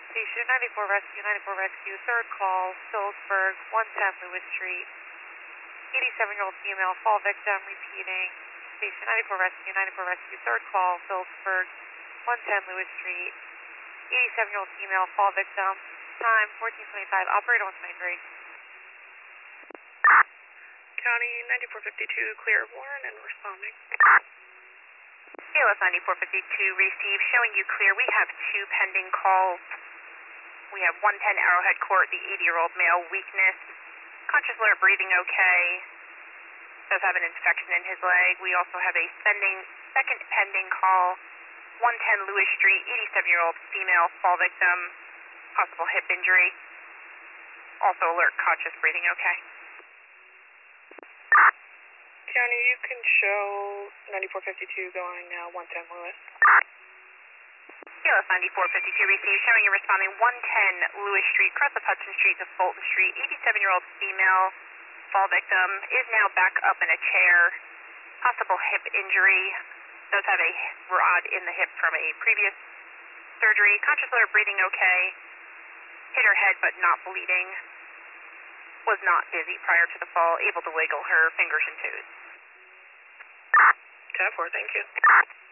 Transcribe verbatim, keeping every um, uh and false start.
Station ninety-four Rescue, ninety-four Rescue, third call, Phillipsburg, one ten Lewis Street. eighty-seven-year-old female, fall victim, repeating. Station ninety-four Rescue, ninety-four Rescue, third call, Phillipsburg, one ten Lewis Street. eighty-seven-year-old female, fall victim, time fourteen twenty-five, operator one twenty-three. County ninety-four fifty-two, clear of Warren and responding. A L S ninety-four fifty-two, receive, showing you clear. We have two pending calls. We have one ten Arrowhead Court, the eighty-year-old male, weakness, conscious alert, breathing okay, does have an infection in his leg. We also have a pending, second pending call, one ten Lewis Street, eighty-seven-year-old female, fall victim, possible hip injury, also alert, conscious, breathing okay. County, you can show ninety-four fifty-two going now, one ten Lewis. A L S ninety-four fifty-two, receive, showing you responding, one ten Lewis Street, cross of Hudson Street to Fulton Street, eighty-seven-year-old female, fall victim, is now back up in a chair, possible hip injury, does have a rod in the hip from a previous surgery, conscious alert, breathing okay, hit her head but not bleeding, was not dizzy prior to the fall, able to wiggle her fingers and toes. ten four, thank you.